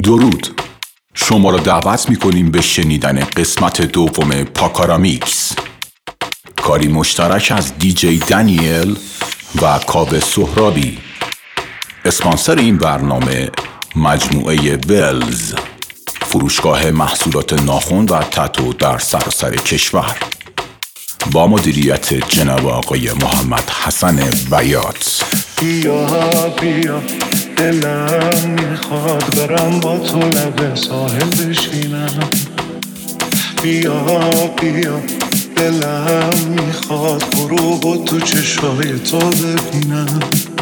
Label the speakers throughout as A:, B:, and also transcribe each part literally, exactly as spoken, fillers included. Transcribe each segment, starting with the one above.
A: درود. شما را دعوت می‌کنیم به شنیدن قسمت دوم پاکارامیکس، کاری مشترک از دیجی دانیل و کاوه سهرابی. اسپانسر این برنامه مجموعه ولز، فروشگاه محصولات ناخن و تتو در سراسر کشور، با مدیریت جناب آقای محمد حسن بیات.
B: بیا بیا دلم میخواد برم با تو لب ساحل بشینم. بیا بیا دلم میخواد غروب و تو چشای تو ببینم.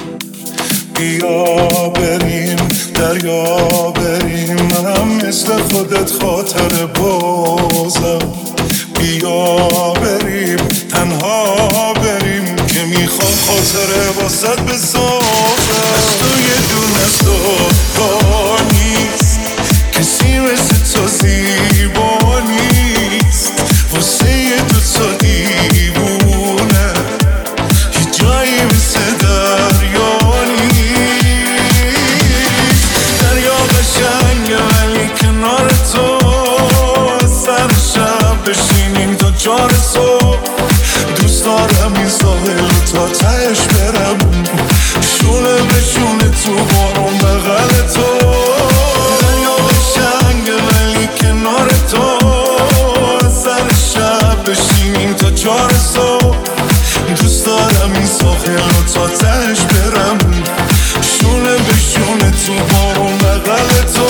B: بیا بریم دریا بریم، منم مثل خودت خاطر بازم. بیا بریم تنها بریم که میخوام خاطره واسط بسازم. از تو یه دونه زیبا نیست، کسی مثل تو زیبا نیست. واسه یه دو تا دیوونه یه جایی مثل دریا نیست. دریا قشنگه ولی کنار تو سر شب بشینیم تا چهار صبح. دوست دارم این ساحل تا تهش برم، شونه به شونه تو بارون بغل تو. دریا قشنگه ولی کنار تو سر شب بشینیم تا چهار صبح. دوست دارم این ساحل تا تهش برم، شونه به شونه تو بارون بغل تو.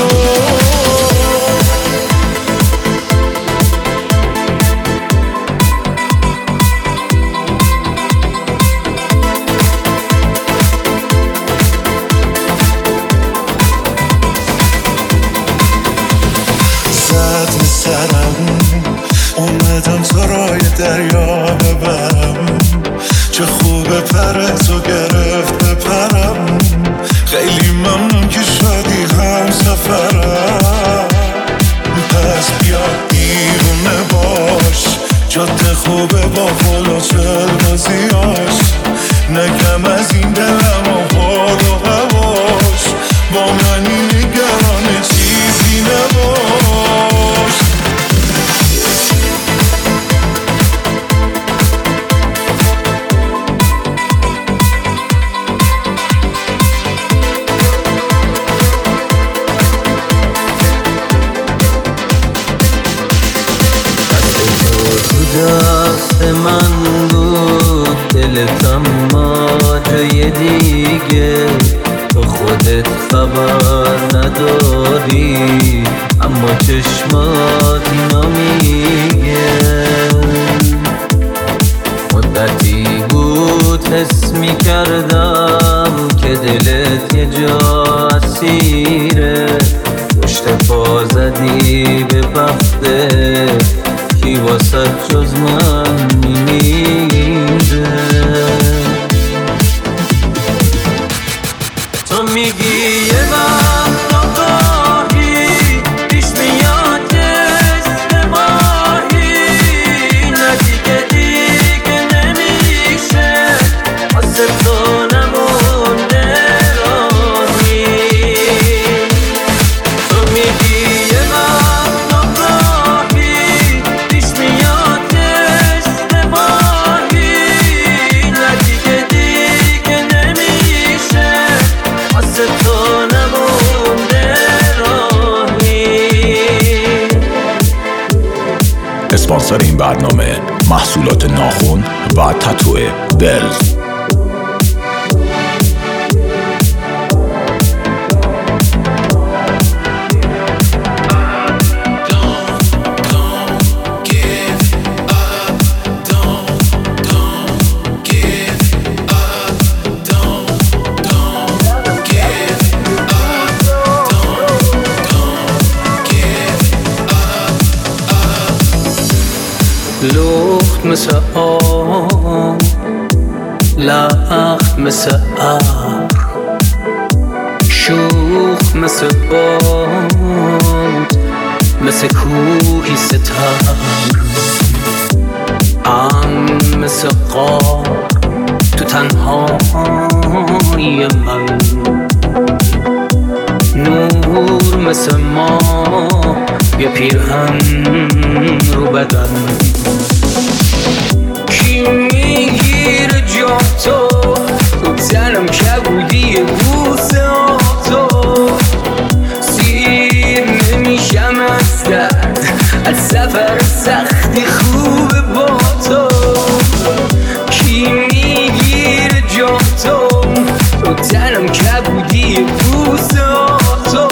B: اومدم تو رای دریا ببرم، چه خوبه پر تو گرفت بپرم. خیلی ممنون که شدی هم سفرم. پس بیا دیوونه باش، جاده خوبه با فلوچل بازیاش. نگم از این دلم و حال و هواش، با منی نگران چیزی نباش.
C: دست من بود دلت اما جای دیگه، تو خودت خبر نداری اما چشمات اینا میگه. مدتی بود حس میکردم که دلت یه جا اسیره. پشت پا زدی به بخته کی واسه جز من میمیره. تو میگی یه وقت آقایی پیش میاد جسم ماهی، نه دیگه دیگه نمیشه واسه تو نمونده راهی. تو میگی یه وقت آقایی پیش میاد جسم ماهی، نه دیگه دیگه نمیشه واسه تو نمونده راهی.
A: اسپانسر این برنامه محصولات ناخن و تتو ولز.
C: لخت مثل آب، لخت مثل ابر، شوخ مثل باد، مثل کوهی ستر، ام مثل قاب تو تنهای من. نور نور مثل ما یه پیرهن رو بدن کی میگیره جا تو تو تنم کبودی بوسه ها تو سیر نمیشم از درد از سفر سختی خوبه با تو کی میگیره جا تو تو تنم کبودی بوسه ها تو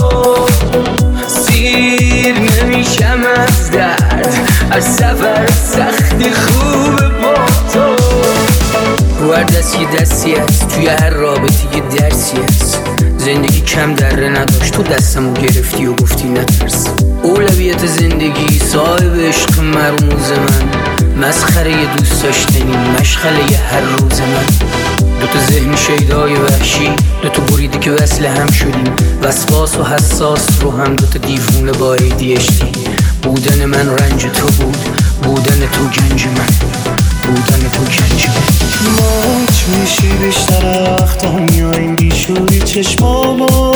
C: سیر نمیشم از درد از سفر سختی خوبه با تو رو هر دستی دستی هست توی هر رابطه یه درسی هست زندگی کم دره نداشت تو دستمو گرفتی و گفتی نترس اولویت زندگی صاحب عشق مرموز من مسخره یه دوست داشتنی مشغله یه هر روز من دوتا ذهن شیدای وحشی دوتا بریده که وصل هم شدیم وسواس و حساس رو هم دوتا دیوونه با ای دی اچ دی بودن من رنج تو بود بودن تو گنج من بودن تو گنج من
B: ماچ میشی بیشتر وقتا میاییم بیشوری چشمامو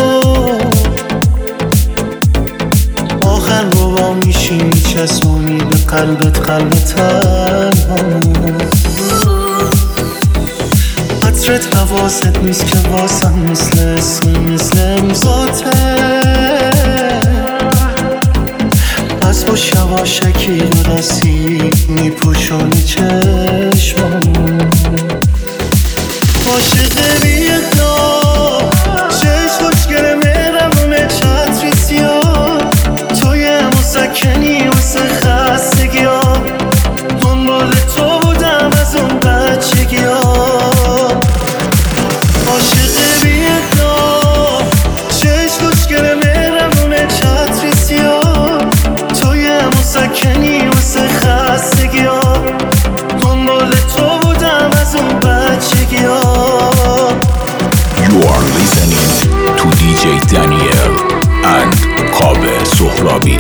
B: آخر رو با میشی میچسبونی به قلبت قلب تنها عطرت حواست نیست که واسم مثل اسم مثل امضاته از با شواشکی برسی میپوشونی چشمم عاشق بیتا چشم خوشگره مهرمونه چتری سیاه توی مسکنی واسه خستگی ها دنبال تو بودم از اون بچگی ها عاشق بیتا چشم خوشگره مهرمونه چتری سیاه توی مسکنی واسه خستگی ها دنبال تو بودم از اون بچگی ها
A: You are listening to دی جی Daniel and کاوه سهرابی.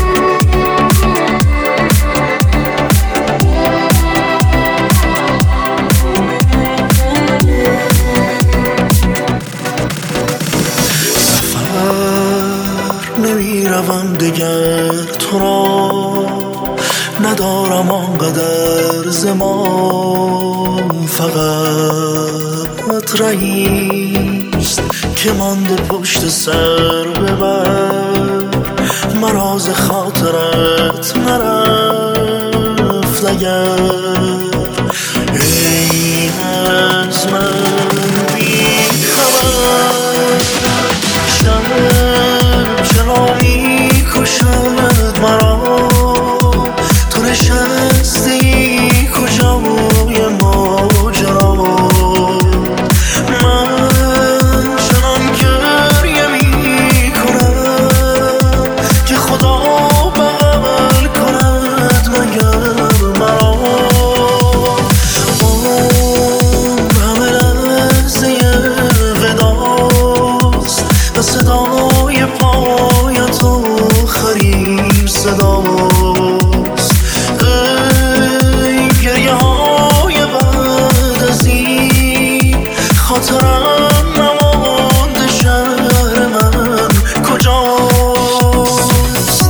B: نمیروم دگر تو را ندارم آنقدر زمان فقط رهیست که مانده پشت سر ببر مراز خاطرت نرفت اگر ای از من بی خبر چرا می کشد مرا تو نشستی کجای ماجرا من چنان گریه می کنم که خدا بغل کند مگر مرا اون همه لحظه وداست و صدای پایت آخرین صداست ای گریه های بعد از این خاطرم نمانده شهر من کجاست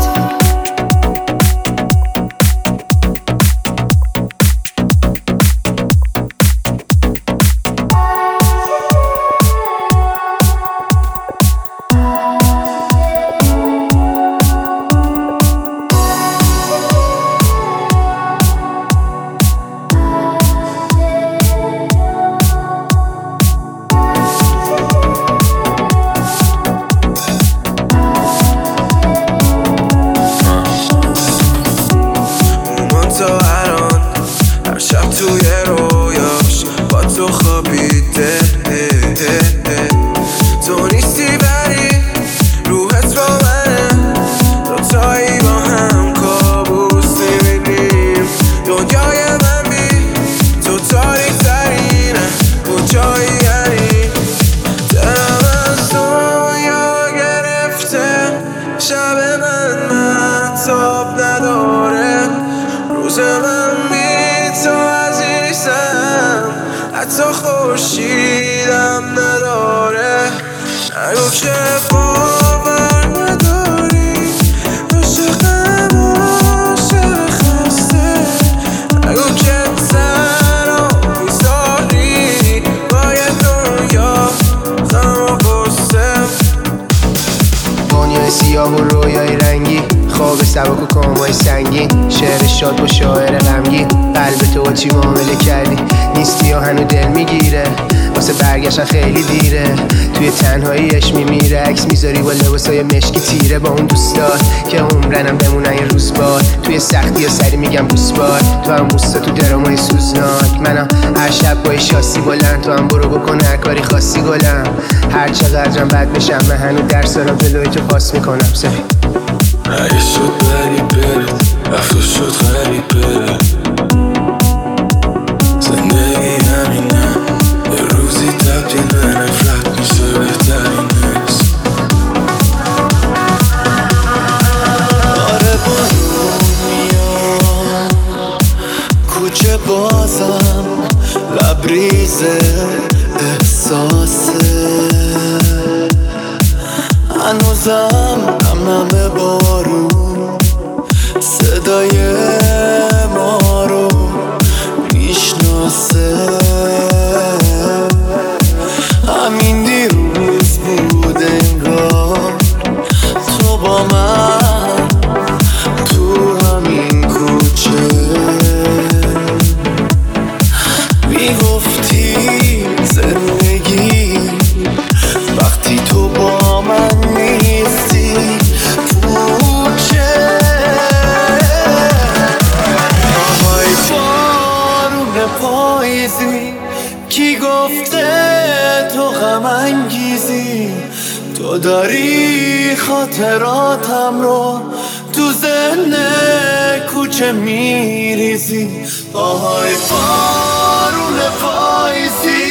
B: حتی خورشیدم نداره نگو که باور
D: چشمای سیاه و رویای رنگی، خواب سبک و کامای سنگین، شعر شاد با شاعر غمگین. قلب تو با چی معامله کردی؟ نیستی یا هنو دل میگیره، واسه برگشتن خیلی دیره. توی تنهاییش میمیره، عکس میذاری با لباسای مشکی تیره. با اون دوستات که عمرنم بمونن یه روز باد، توی سختی یا سری میگم بوس باد. تو هم بوستا تو درامای سوزناک، منم هر شب با شاسی بلند. تو هم برو بکن هر کاری خاصی گلم، هر چقدرم بد بشم من هنو درس دارم جلوی تو پاس میکنم. سفی
B: اگه شد بری بره، رفت و شد غریب بره. زندگی همینه، یه روزی تبدیل به نفرت میشه بهترین نیست. آره بارون میاد کوچه بازم، لبریزه احساسه. هنوزم نم نم بارون صدای ما رو میشناسه. همین دیروز بود انگار تو با من تو همین کوچه میگفتی زندگی وقتی تو با من نیستی پوچه. آهای بارون پاییزی، کی گفته تو غم انگیزی؟ تو داری خاطراتم رو تو ذهن کوچه میریزی. آهای بارون پاییزی،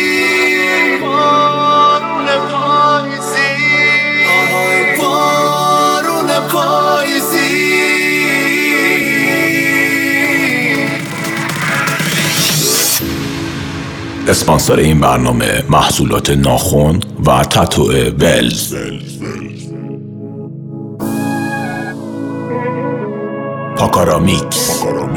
B: بارون پاییزی، آهای بارون پاییزی.
A: اسپانسر این برنامه محصولات ناخن و تتو ولز. پاکارا میکس.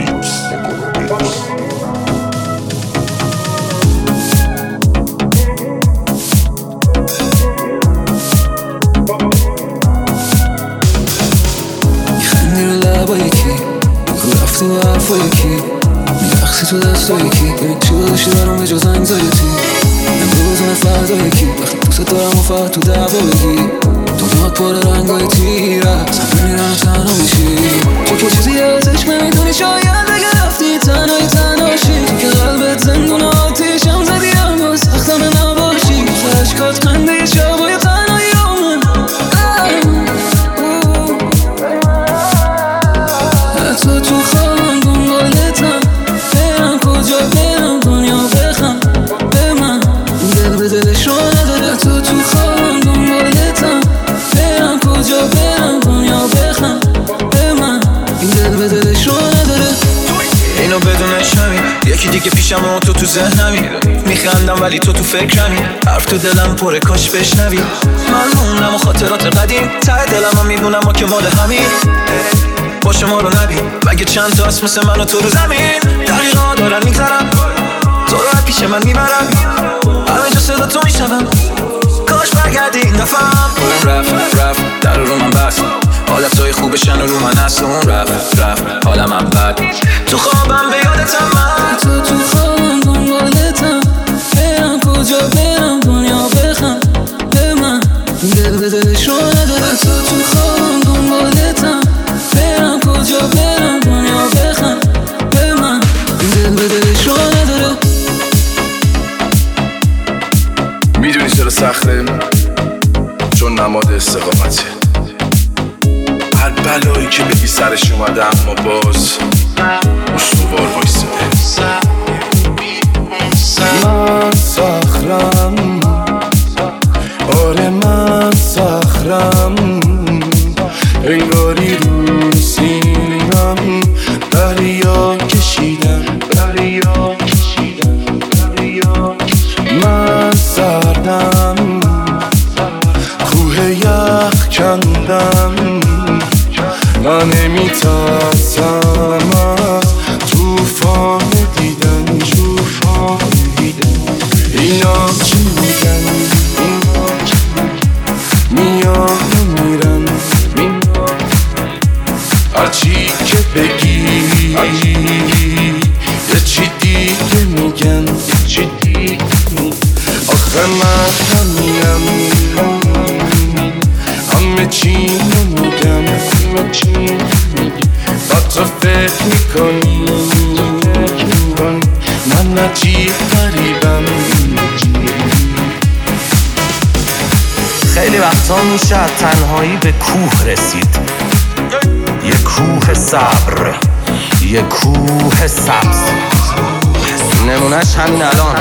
E: میخندی رو لبایی کی بگو رفتی و حرفایی کی میرخصی تو دستایی کی ببین چی داشتی برام به جز انگزایتی. امروز اون فردایی کی وقتی دوست دارم و فقط تو دعوا بگی. دنیات پر رنگای تیره اصلا میرم تنها میشی. تو که چیزی ازش نمیدونی، شاید اگه رفتی تنهایی تنهاشی. تو که قلبت زندون آتیشم زدی اما سختم نباشی. خشکات خنده شبای تنهایی آمن حتی تو خوابم دنبالتم، برم کجا برم دنیا بخم به من دل به دلش رو نداره. حتی تو خوابم دنبالتم، برم کجا برم دنیا بخم به من این دل به دلش رو نداره.
F: اینو بدونش همین یکی دیگه پیشم و تو تو ذهنمی. میخندم ولی تو تو فکرمی، حرف تو دلم پره کاش بشنوی. من موندم و خاطرات قدیم ته دلم هم میدونم ما که مال همین. باشه ما رو نبین مگه چند تا هست مثل من و تو رو زمین. دقیقا دارن میگذرم تو رو پیش من میبرم، همه جا صدا تو میشنم. کاش برگردی این دفعم. اون رفت رفت در رو من بست، حالتهای خوبشن و رو من هست. اون رفت رفت حالم هم بد، تو خوابم به یادتم من.
E: تو تو خوابم دنبالتم، برم کجا برم دنیا بخم به من دل به دلش رو نداره. تو تو خوابم دنبالتم، برم کجا برم دنیا بخم به من دل به دلش رو نداره.
B: میدونی چرا سخته؟ چون نماد استقامته. هر بلایی که بگی سرش اومده اما باز استوار وایساده. من صخرم، آره من صخرم، انگاری رو سینم دریا کشیدم، دریا کشیدم، دریا کشیدم. من سردم، کوه یخ کندم، من نمیترسم از توفان دیدن، توفان دیدن. اینا چی میگن؟ اینا چی میگن؟ میان و میرن
G: میشه تنهایی به کوه رسید، یه کوه صبر، یه کوه سبز. نمونهش همین الان.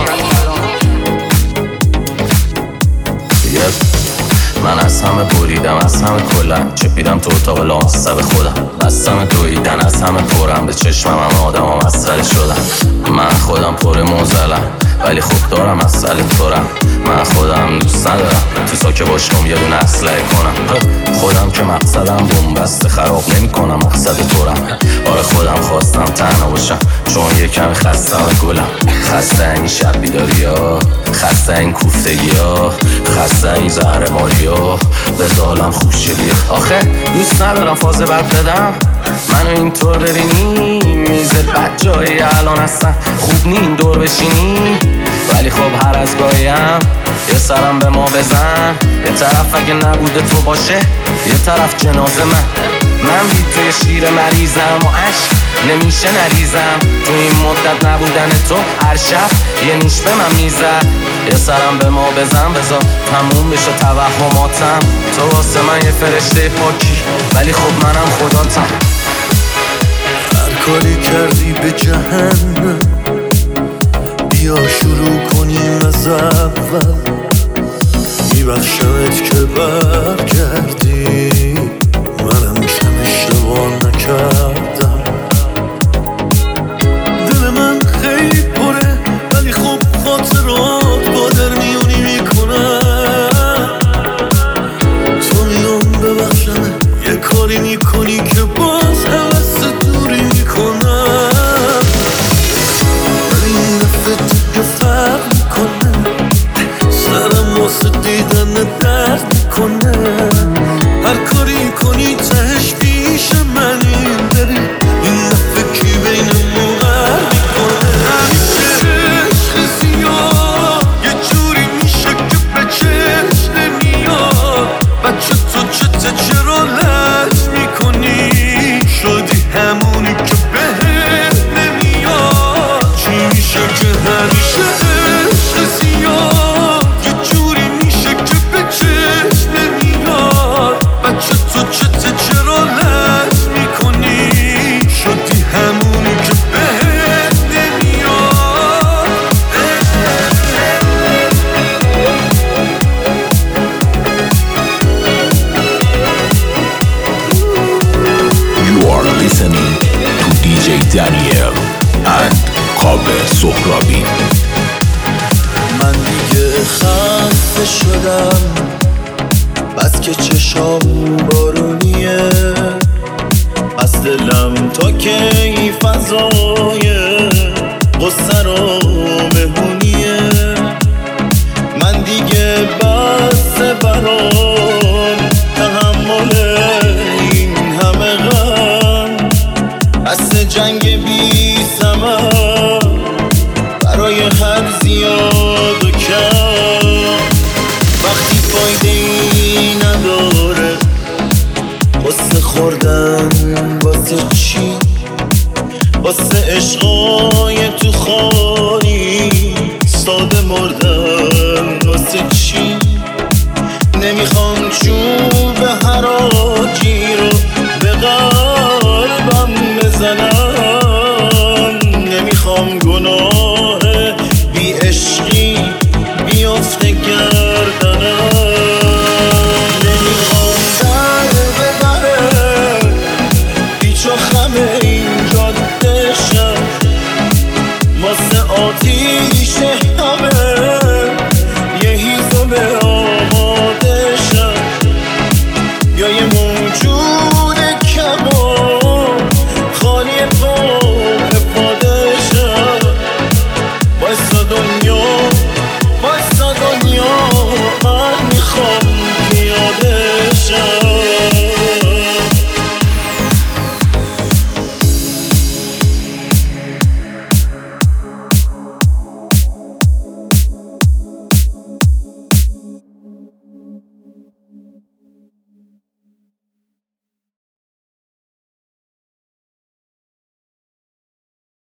G: من از همه بریدم، از همه کلم چپیدم تو اتاق لامصب خودم، از همه دویدن، از همه پرم به چشمم هم آدم هم مسئله شدم. من خودم پر موزلم ولی خوب دارم مسئله تورم. من خودم دوست ندارم تو ساکه باشم یه دونه اسلحه کنم. خودم که مقصدم بومبسته خراب نمی کنم، مقصد تورم. آره خودم خواستم تنها باشم چون یه کمی خستم گلم. خسته این شب بیداری ها، خسته این کوفتگی ها، خسته این زهر ماری ها، به ظالم خوشه بیا. آخه دوست ندارم فاز بد بدم، منو اینطور ببینی میزه بد جایی الان هستن خوب نی این دور بشینی. ولی خب هر از گاهیم یه سرم به ما بزن، یه طرف اگه نبوده تو باشه یه طرف جنازه من. من بی توی شیر مریضم و عشق نمیشه نریزم، تو این مدت نبودن تو هر شب یه نیش به من میزد. یه سرم به ما بزن بذار تموم بشه توهماتم، تو واسه من یه فرشته پاکی ولی خب منم خداتم.
B: هر کاری کردی به جهنم بیا شروع کنیم از اول، میبخشمت که برگردی، منم کم اشتباه نکردم. دل من خیلی پره ولی خب خاطرات با در میونی میکنم. تو میام ببخشمه یه کاری میکنی که باز حوث دوری میکنم، ولی این دفعه دیگه فرق میکنه، سرم واسه دیدن درد میکنه. هر کاری کنی تهش پیش منی، ببین این دفعه کی بینمون غر میکنه. همیشه عشق زیاد یه جوری میشه که به چشم نمیاد. بچه تو چته چرا لج میکنی، شدی همونی که بهت نمیاد. چی میشه که همیشه عشق زیاد یه جوری میشه که به چشم نمیاد. بچه تو چته چرا لج میکنی، شدی همونی که بهت نمیاد.
A: You are listening to دی جی Daniel and کاوه سهرابی.
B: من دیگه خسته شدم بس که چشام بارونیه، از دلم تا کی فضای قصه رو مهمونیه. من دیگه بس برام تحمل این همه غم، بس جنگ بی ثمر برای هر زیاد و کم. وقتی فایده ای نداره واسه خوردن واسه چی، واسه عشقای تو خالی ساده مردن واسه چی. نمیخوام چوب حراجی رو به قلبم بزنم، نمیخوام گناه بی عشقی بیافته گردنم. نمیخوام در به دره پیچ و خم این جاده شم، واسه آتیشه